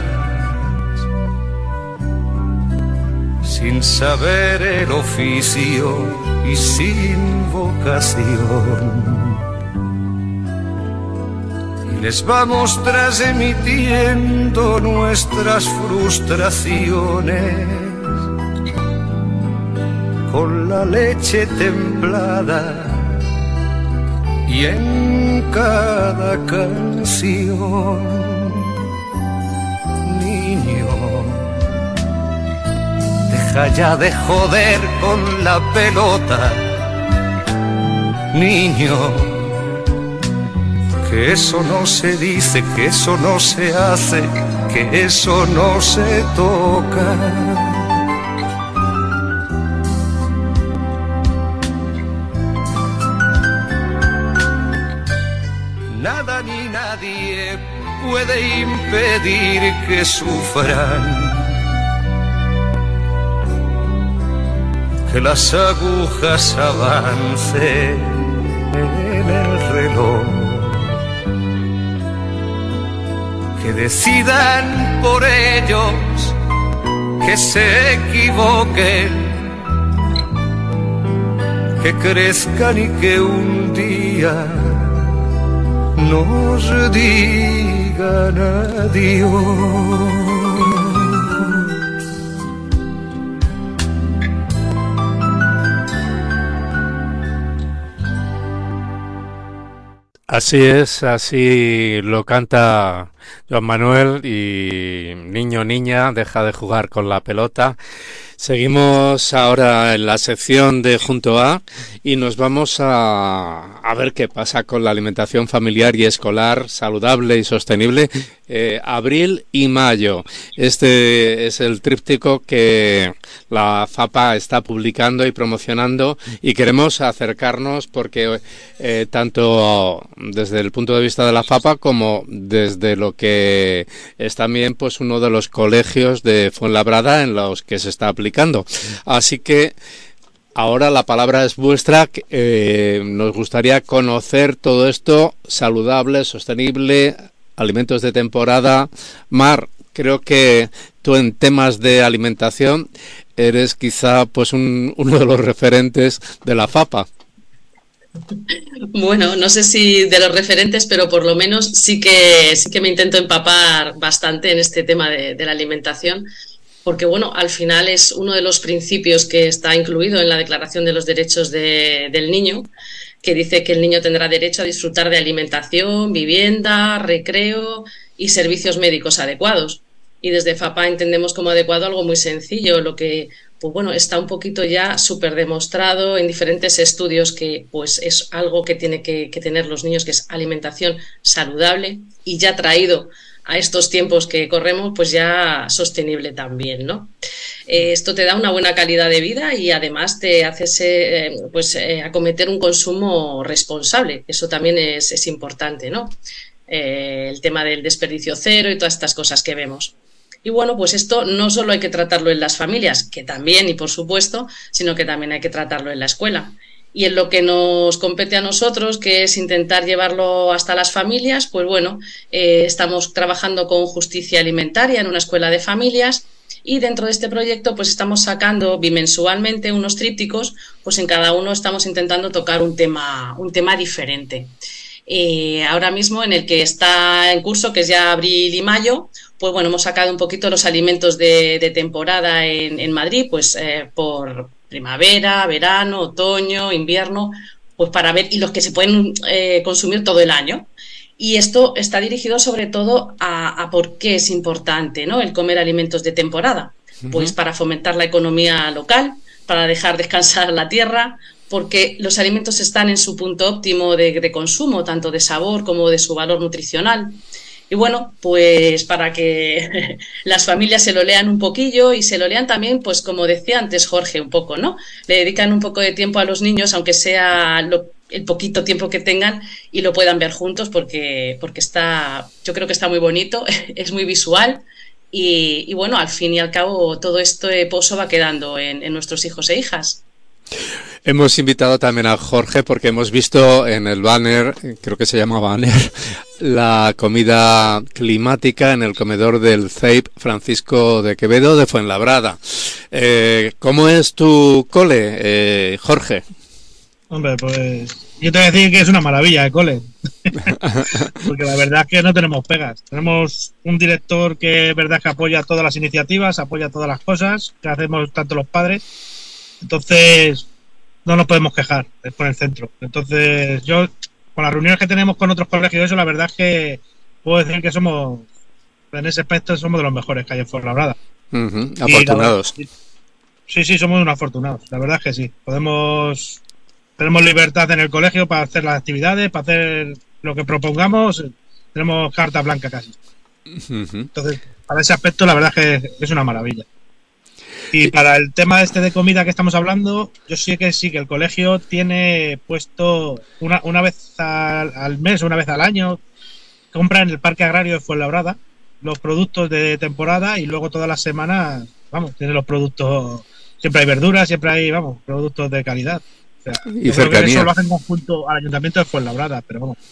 sin saber el oficio y sin vocación. Y les vamos transmitiendo nuestras frustraciones con la leche templada y en cada canción. Niño, deja ya de joder con la pelota. Niño, que eso no se dice, que eso no se hace, que eso no se toca. Nada ni nadie puede impedir que sufran, que las agujas avancen en el reloj, que decidan por ellos, que se equivoquen, que crezcan y que un día nos digan adiós. Así es, así lo canta Joan Manuel, y niño, niña, deja de jugar con la pelota. Seguimos ahora en la sección de Junto a y nos vamos a ver qué pasa con la alimentación familiar y escolar saludable y sostenible. Abril y mayo. Este es el tríptico que la FAPA está publicando y promocionando y queremos acercarnos porque tanto desde el punto de vista de la FAPA como desde lo que es también pues uno de los colegios de Fuenlabrada en los que se está aplicando. Así que ahora la palabra es vuestra. Nos gustaría conocer todo esto saludable, sostenible, alimentos de temporada. Mar, creo que tú en temas de alimentación eres quizá pues uno de los referentes de la FAPA. Bueno, no sé si de los referentes, pero por lo menos sí que me intento empapar bastante en este tema de la alimentación. Porque, bueno, al final es uno de los principios que está incluido en la Declaración de los Derechos del Niño, que dice que el niño tendrá derecho a disfrutar de alimentación, vivienda, recreo y servicios médicos adecuados. Y desde FAPA entendemos como adecuado algo muy sencillo, lo que, pues bueno, está un poquito ya súper demostrado en diferentes estudios que pues es algo que tiene que tener los niños, que es alimentación saludable y ya traído a estos tiempos que corremos, pues ya sostenible también, ¿no? Esto te da una buena calidad de vida y además te hace acometer un consumo responsable. Eso también es importante, ¿no? El tema del desperdicio cero y todas estas cosas que vemos. Y bueno, pues esto no solo hay que tratarlo en las familias, que también y por supuesto, sino que también hay que tratarlo en la escuela. Y en lo que nos compete a nosotros, que es intentar llevarlo hasta las familias, pues bueno, estamos trabajando con Justicia Alimentaria en una escuela de familias y dentro de este proyecto pues estamos sacando bimensualmente unos trípticos, pues en cada uno estamos intentando tocar un tema diferente. Ahora mismo en el que está en curso, que es ya abril y mayo, pues bueno, hemos sacado un poquito los alimentos de temporada en Madrid, pues por primavera, verano, otoño, invierno, pues para ver, y los que se pueden consumir todo el año. Y esto está dirigido sobre todo a por qué es importante, ¿no?, el comer alimentos de temporada. Pues para fomentar la economía local, para dejar descansar la tierra, porque los alimentos están en su punto óptimo de consumo, tanto de sabor como de su valor nutricional. Y bueno, pues para que las familias se lo lean un poquillo y se lo lean también, pues como decía antes Jorge, un poco, ¿no? Le dedican un poco de tiempo a los niños, aunque sea el poquito tiempo que tengan, y lo puedan ver juntos porque está, yo creo que está muy bonito, es muy visual y bueno, al fin y al cabo todo este pozo va quedando en nuestros hijos e hijas. Hemos invitado también a Jorge porque hemos visto en el banner, creo que se llama banner, la comida climática en el comedor del CEIP Francisco de Quevedo de Fuenlabrada. ¿Cómo es tu cole, Jorge? Hombre, pues yo te voy a decir que es una maravilla el cole. Porque la verdad es que no tenemos pegas. Tenemos un director que es verdad que apoya todas las iniciativas, apoya todas las cosas que hacemos tanto los padres. Entonces no nos podemos quejar, es por el centro. Entonces yo, con las reuniones que tenemos con otros colegios, eso la verdad es que puedo decir que somos, en ese aspecto, somos de los mejores que hay en Fuenlabrada. Afortunados. Sí, somos unos afortunados, la verdad es que sí. Tenemos libertad en el colegio para hacer las actividades, para hacer lo que propongamos, tenemos carta blanca casi. Entonces, para ese aspecto la verdad es que es una maravilla. Y para el tema este de comida que estamos hablando, yo sé que sí, que el colegio tiene puesto una vez al mes, una vez al año, compra en el Parque Agrario de Fuenlabrada los productos de temporada y luego todas las semanas, vamos, tiene los productos, siempre hay verduras, siempre hay, vamos, productos de calidad. O sea, y cercanía. Eso lo hacen conjunto al Ayuntamiento de Fuenlabrada, pero vamos.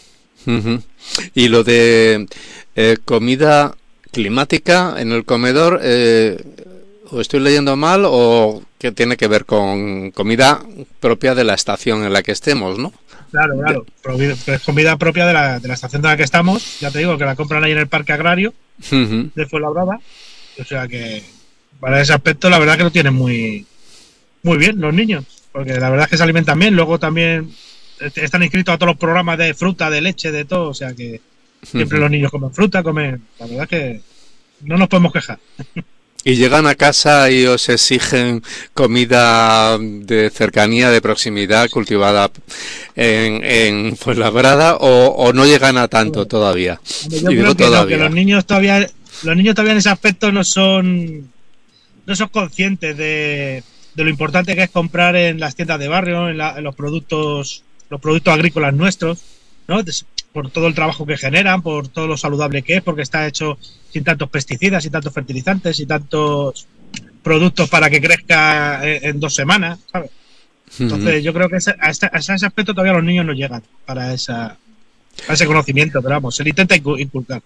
Y lo de comida climática en el comedor, ¿o estoy leyendo mal o que tiene que ver con comida propia de la estación en la que estemos, no? Claro. Es comida propia de la estación de la que estamos. Ya te digo que la compran ahí en el Parque Agrario de Fuenlabrada. O sea que para ese aspecto la verdad que lo tienen muy bien los niños. Porque la verdad es que se alimentan bien. Luego también están inscritos a todos los programas de fruta, de leche, de todo. O sea que Siempre los niños comen fruta, comen... La verdad es que no nos podemos quejar. ¿Y llegan a casa y os exigen comida de cercanía, de proximidad, cultivada en Fuenlabrada, o no llegan a tanto todavía? Yo creo que, no, que los niños todavía en ese aspecto no son conscientes de lo importante que es comprar en las tiendas de barrio, en los productos agrícolas nuestros, ¿no? Por todo el trabajo que generan, por todo lo saludable que es, porque está hecho sin tantos pesticidas, sin tantos fertilizantes, sin tantos productos para que crezca en 2 semanas, ¿sabes? Entonces yo creo que a ese aspecto todavía los niños no llegan para ese conocimiento, pero vamos, se le intenta inculcar.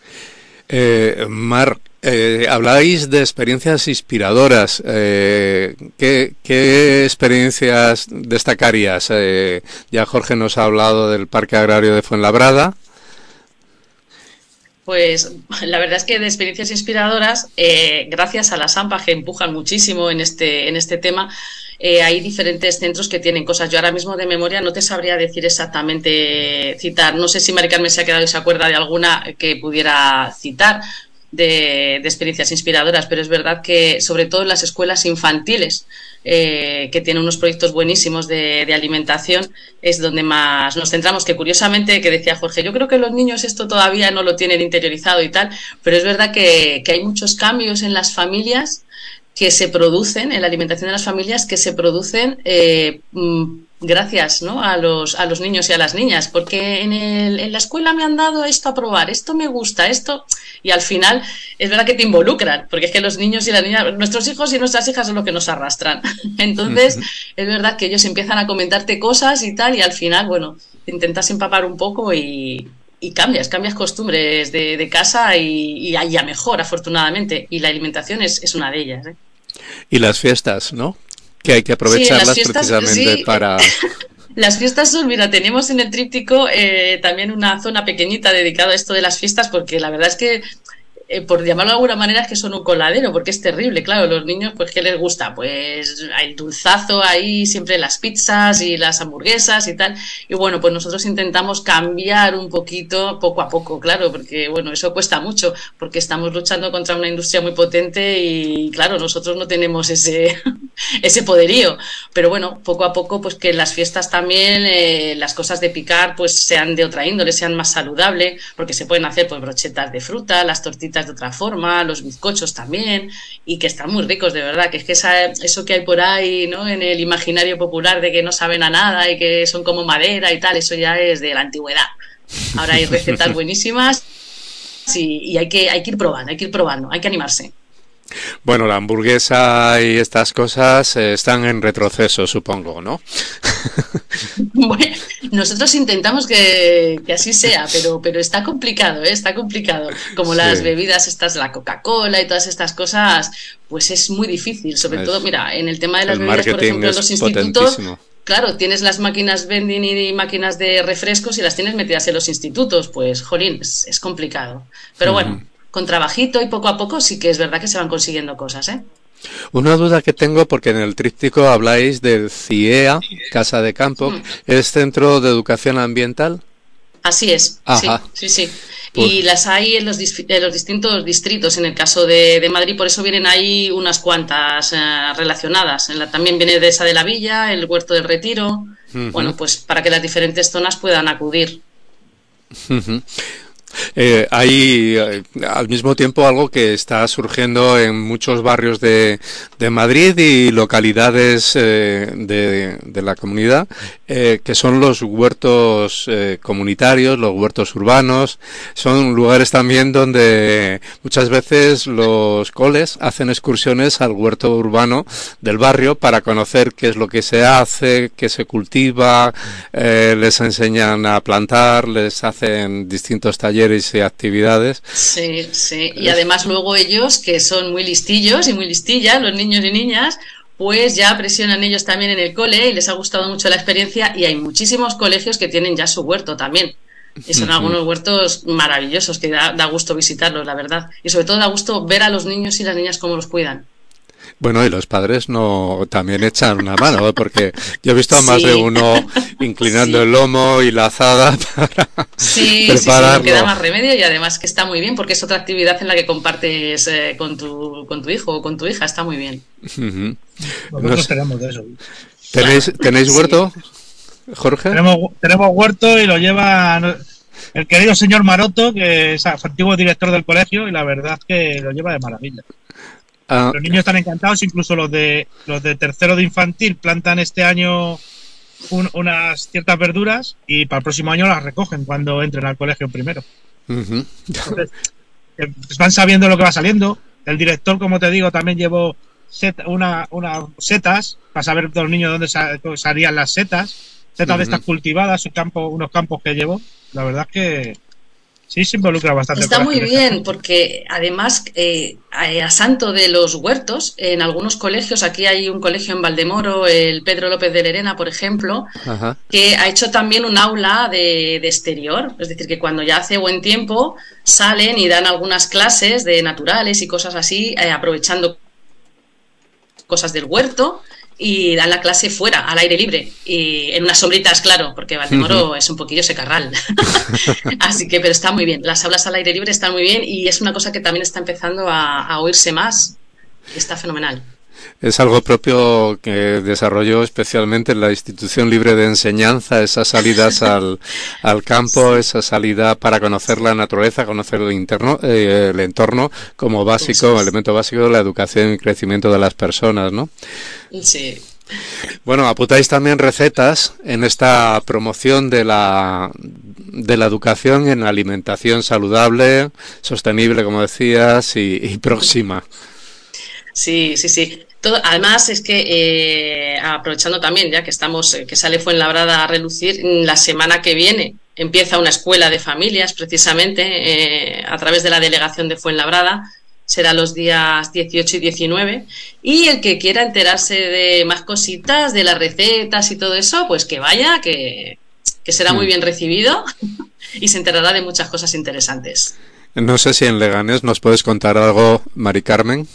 Mar, habláis de experiencias inspiradoras. ¿Qué experiencias destacarías? Ya Jorge nos ha hablado del Parque Agrario de Fuenlabrada. Pues la verdad es que de experiencias inspiradoras, gracias a las AMPA que empujan muchísimo en este tema, hay diferentes centros que tienen cosas. Yo ahora mismo de memoria no te sabría decir exactamente citar. No sé si Mari Carmen se ha quedado y se acuerda de alguna que pudiera citar de experiencias inspiradoras, pero es verdad que sobre todo en las escuelas infantiles, que tienen unos proyectos buenísimos de alimentación, es donde más nos centramos, que curiosamente, que decía Jorge, yo creo que los niños esto todavía no lo tienen interiorizado y tal, pero es verdad que hay muchos cambios en las familias que se producen, en la alimentación de las familias, que se producen gracias, ¿no?, a los niños y a las niñas, porque en la escuela me han dado esto a probar, esto me gusta, esto, y al final es verdad que te involucran, porque es que los niños y las niñas, nuestros hijos y nuestras hijas son los que nos arrastran. Entonces es verdad que ellos empiezan a comentarte cosas y tal, y al final, bueno, te intentas empapar un poco y cambias costumbres de casa y a mejor, afortunadamente, y la alimentación es una de ellas, ¿eh? Y las fiestas, ¿no?, que hay que aprovecharlas, sí, precisamente, sí, para... Las fiestas son, mira, tenemos en el tríptico también una zona pequeñita dedicada a esto de las fiestas, porque la verdad es que, por llamarlo de alguna manera, es que son un coladero, porque es terrible, claro, los niños, pues, ¿qué les gusta? Pues el dulzazo ahí, siempre las pizzas y las hamburguesas y tal, y bueno, pues nosotros intentamos cambiar un poquito, poco a poco, claro, porque, bueno, eso cuesta mucho, porque estamos luchando contra una industria muy potente y, claro, nosotros no tenemos ese poderío, pero bueno, poco a poco, pues que las fiestas también, las cosas de picar, pues sean de otra índole, sean más saludables, porque se pueden hacer, pues, brochetas de fruta, las tortitas de otra forma, los bizcochos también, y que están muy ricos, de verdad, que es que eso que hay por ahí, ¿no?, en el imaginario popular de que no saben a nada y que son como madera y tal, eso ya es de la antigüedad. Ahora hay recetas buenísimas y hay que ir probando, hay que animarse. Bueno, la hamburguesa y estas cosas están en retroceso, supongo, ¿no? Bueno, nosotros intentamos que así sea, pero está complicado, ¿eh? Está complicado. Como las bebidas estas, la Coca-Cola y todas estas cosas, pues es muy difícil. Sobre todo, mira, en el tema de las bebidas, por ejemplo, en los institutos, claro, tienes las máquinas vending y máquinas de refrescos y las tienes metidas en los institutos, pues, jolín, es complicado. Pero bueno, con trabajito y poco a poco sí que es verdad que se van consiguiendo cosas, ¿eh? Una duda que tengo, porque en el tríptico habláis del CIEA, Casa de Campo, ¿es Centro de Educación Ambiental? Así es, sí. Y las hay en los distintos distritos, en el caso de Madrid, por eso vienen ahí unas cuantas relacionadas. También viene de esa de la Villa, el Huerto del Retiro, bueno, pues para que las diferentes zonas puedan acudir. Hay al mismo tiempo algo que está surgiendo en muchos barrios de Madrid y localidades de la comunidad, que son los huertos comunitarios, los huertos urbanos. Son lugares también donde muchas veces los coles hacen excursiones al huerto urbano del barrio para conocer qué es lo que se hace, qué se cultiva, les enseñan a plantar, les hacen distintos talleres y actividades. Sí, y además luego ellos, que son muy listillos y muy listillas, los niños y niñas, pues ya presionan ellos también en el cole y les ha gustado mucho la experiencia, y hay muchísimos colegios que tienen ya su huerto también. Y son algunos huertos maravillosos que da gusto visitarlos, la verdad. Y sobre todo da gusto ver a los niños y las niñas cómo los cuidan. Bueno, y los padres no también echan una mano, ¿eh? Porque yo he visto a más de uno inclinando el lomo y la azada para prepararlo. No queda más remedio, y además que está muy bien porque es otra actividad en la que compartes con tu hijo o con tu hija, está muy bien. Nosotros tenemos de eso. ¿Tenéis huerto, Jorge? Tenemos huerto y lo lleva el querido señor Maroto, que es antiguo director del colegio, y la verdad que lo lleva de maravilla. Los niños están encantados, incluso los de tercero de infantil plantan este año unas ciertas verduras y para el próximo año las recogen cuando entren al colegio primero. Entonces, van sabiendo lo que va saliendo. El director, como te digo, también llevó unas setas para saber los niños dónde salían las setas de estas cultivadas, unos campos que llevó. La verdad es que sí se involucra bastante. Está muy bien, porque además, a santo de los huertos, en algunos colegios, aquí hay un colegio en Valdemoro, el Pedro López de Lerena, por ejemplo, que ha hecho también un aula de exterior. Es decir, que cuando ya hace buen tiempo, salen y dan algunas clases de naturales y cosas así, aprovechando cosas del huerto, y dan la clase fuera, al aire libre, y en unas sombritas, claro, porque Valdemoro es un poquillo secarral. Así que, pero está muy bien. Las aulas al aire libre están muy bien, y es una cosa que también está empezando a oírse más, y está fenomenal. Es algo propio que desarrolló especialmente en la Institución Libre de Enseñanza, esas salidas al campo, esa salida para conocer la naturaleza, conocer el entorno como básico, elemento básico de la educación y crecimiento de las personas, ¿no? Sí. Bueno, apuntáis también recetas en esta promoción de la educación en alimentación saludable, sostenible, como decías, y próxima. Sí. Además es que aprovechando también, ya que estamos, que sale Fuenlabrada a relucir, la semana que viene empieza una escuela de familias, precisamente a través de la delegación de Fuenlabrada. Será los días 18 y 19, y el que quiera enterarse de más cositas, de las recetas y todo eso, pues que vaya, que será muy bien recibido y se enterará de muchas cosas interesantes. No sé si en Leganés nos puedes contar algo, Mari Carmen.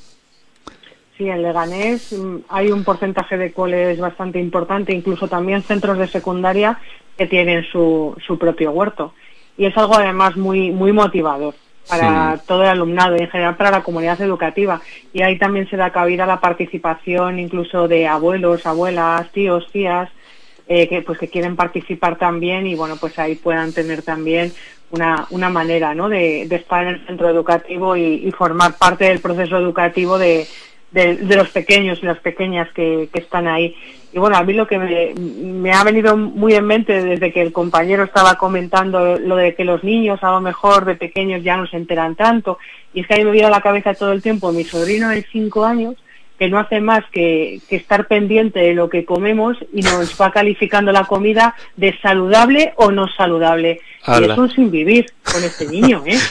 Sí, en Leganés hay un porcentaje de coles bastante importante, incluso también centros de secundaria que tienen su propio huerto, y es algo además muy motivador para todo el alumnado y en general para la comunidad educativa, y ahí también se da cabida a la participación incluso de abuelos, abuelas, tíos, tías, que quieren participar también, y bueno, pues ahí puedan tener también una manera, ¿no?, de estar en el centro educativo y formar parte del proceso educativo de los pequeños y las pequeñas que están ahí. Y bueno, a mí lo que me ha venido muy en mente desde que el compañero estaba comentando lo de que los niños a lo mejor de pequeños ya no se enteran tanto, y es que a mí me viene a la cabeza todo el tiempo mi sobrino de 5 años, que no hace más que estar pendiente de lo que comemos y nos va calificando la comida de saludable o no saludable. ¡Hala! Y es un sin vivir con este niño, ¿eh?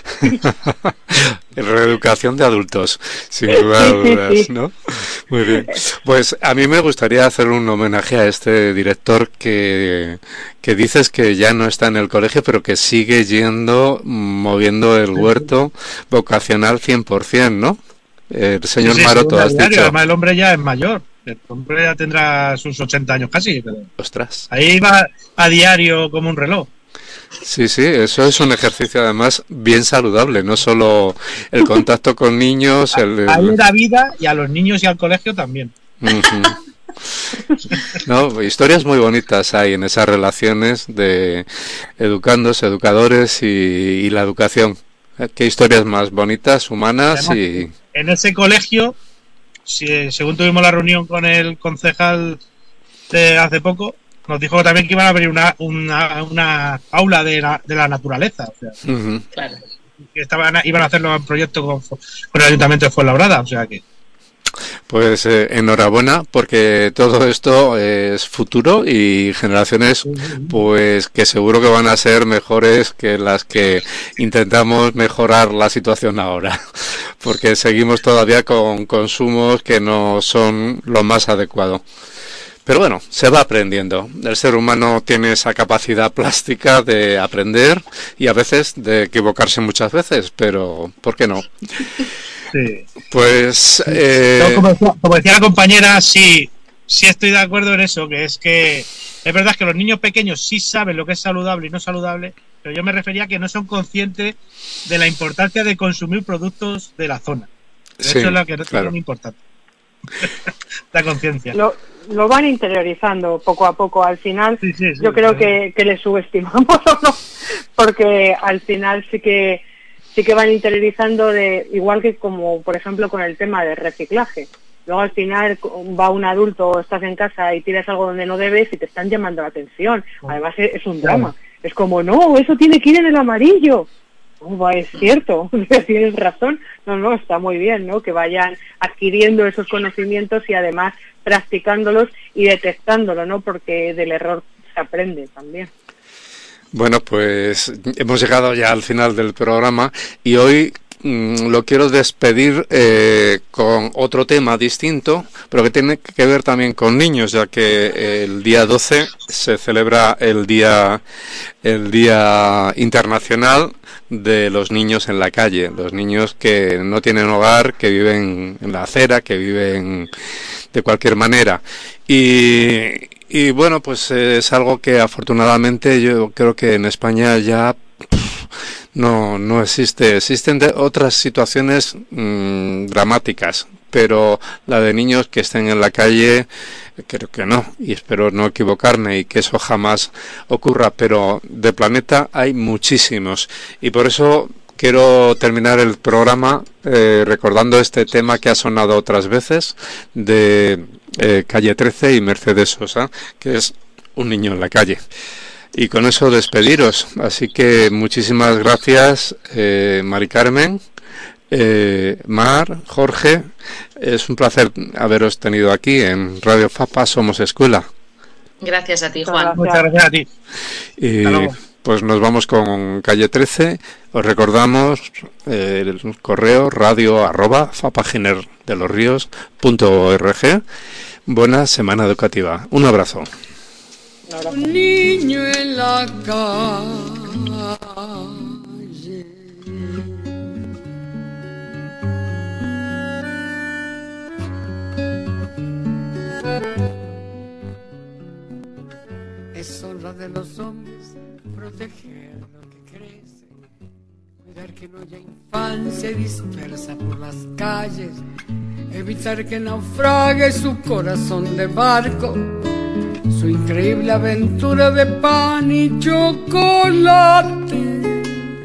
Reeducación de adultos, sin dudas, ¿no? Muy bien. Pues a mí me gustaría hacer un homenaje a este director que dices que ya no está en el colegio, pero que sigue moviendo el huerto vocacional 100%, ¿no? El señor Maroto, has dicho. Además, el hombre ya es mayor. El hombre ya tendrá sus 80 años casi. Pero ostras. Ahí va a diario como un reloj. Sí, eso es un ejercicio además bien saludable, no solo el contacto con niños. Ahí da vida, y a los niños y al colegio también. No, historias muy bonitas hay en esas relaciones de educandos, educadores y la educación. Qué historias más bonitas, humanas. Además, y en ese colegio, según tuvimos la reunión con el concejal de hace poco, nos dijo también que iban a abrir una aula de la naturaleza, o sea, claro, que iban a hacerlo en proyecto con el Ayuntamiento de Fuenlabrada, o sea que pues enhorabuena, porque todo esto es futuro y generaciones pues que seguro que van a ser mejores que las que intentamos mejorar la situación ahora, porque seguimos todavía con consumos que no son lo más adecuado. Pero bueno, se va aprendiendo. El ser humano tiene esa capacidad plástica de aprender y a veces de equivocarse muchas veces, pero ¿por qué no? Sí. Pues... Como decía la compañera, sí estoy de acuerdo en eso, que es verdad que los niños pequeños sí saben lo que es saludable y no saludable, pero yo me refería a que no son conscientes de la importancia de consumir productos de la zona. Eso es lo que es muy importante. La conciencia. Lo van interiorizando poco a poco. Al final, yo creo que les subestimamos, ¿no? Porque al final sí que van interiorizando igual que como, por ejemplo, con el tema del reciclaje. Luego al final va un adulto o estás en casa y tiras algo donde no debes y te están llamando la atención. Además es un drama. Es como, no, eso tiene que ir en el amarillo. Es cierto, tienes razón. No, está muy bien, ¿no? Que vayan adquiriendo esos conocimientos y además practicándolos y detectándolo, ¿no? Porque del error se aprende también. Bueno, pues hemos llegado ya al final del programa y hoy lo quiero despedir con otro tema distinto, pero que tiene que ver también con niños, ya que el día 12 se celebra el Día Internacional de los niños en la calle, los niños que no tienen hogar, que viven en la acera, que viven de cualquier manera. Y bueno, pues es algo que afortunadamente yo creo que en España ya no existe. Existen otras situaciones dramáticas, pero la de niños que estén en la calle creo que no, y espero no equivocarme y que eso jamás ocurra, pero de planeta hay muchísimos, y por eso quiero terminar el programa recordando este tema que ha sonado otras veces de Calle 13 y Mercedes Sosa, que es Un niño en la calle. Y con eso despediros. Así que muchísimas gracias, Mari Carmen, Mar, Jorge. Es un placer haberos tenido aquí en Radio Fapa Somos Escuela. Gracias a ti, Juan. Muchas gracias a ti. Y pues nos vamos con Calle 13. Os recordamos el correo radio@fapaginerdelosrios.org. Buena semana educativa. Un abrazo. Un niño en la calle, es honra de los hombres proteger lo que crece, cuidar que no haya infancia dispersa por las calles, evitar que naufrague su corazón de barco, su increíble aventura de pan y chocolate,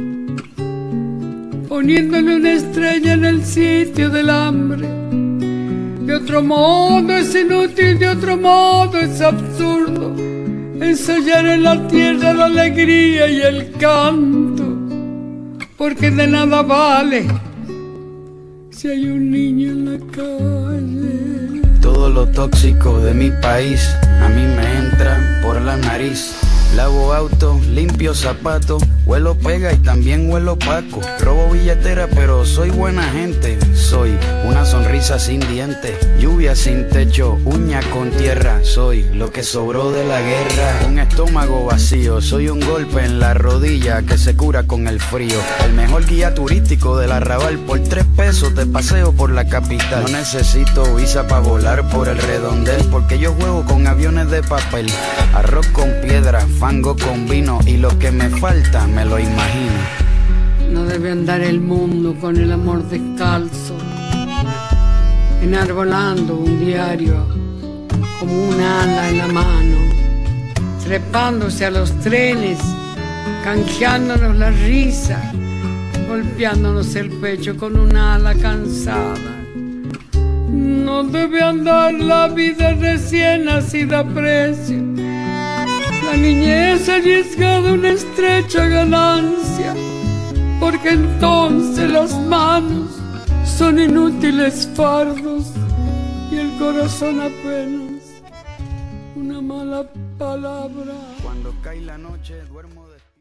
poniéndole una estrella en el sitio del hambre. De otro modo es inútil, de otro modo es absurdo ensayar en la tierra la alegría y el canto, porque de nada vale si hay un niño en la calle. Todo lo tóxico de mi país a mí me entra por la nariz. Lavo auto, limpio zapatos, huelo pega y también huelo paco. Robo billetera pero soy buena gente. Soy una sonrisa sin dientes, lluvia sin techo, uña con tierra. Soy lo que sobró de la guerra. Un estómago vacío, soy un golpe en la rodilla que se cura con el frío. El mejor guía turístico del Arrabal, por 3 pesos te paseo por la capital. No necesito visa para volar por el redondel, porque yo juego con aviones de papel. Arroz con piedra, fango con vino, y lo que me falta me lo imagino. No debe andar el mundo con el amor descalzo, enarbolando un diario como un ala en la mano, trepándose a los trenes, canjeándonos la risa, golpeándonos el pecho con un ala cansada. No debe andar la vida recién nacida a precio, la niñez arriesgada una estrecha ganancia, porque entonces las manos son inútiles fardos y el corazón apenas una mala palabra. Cuando cae la noche duermo de...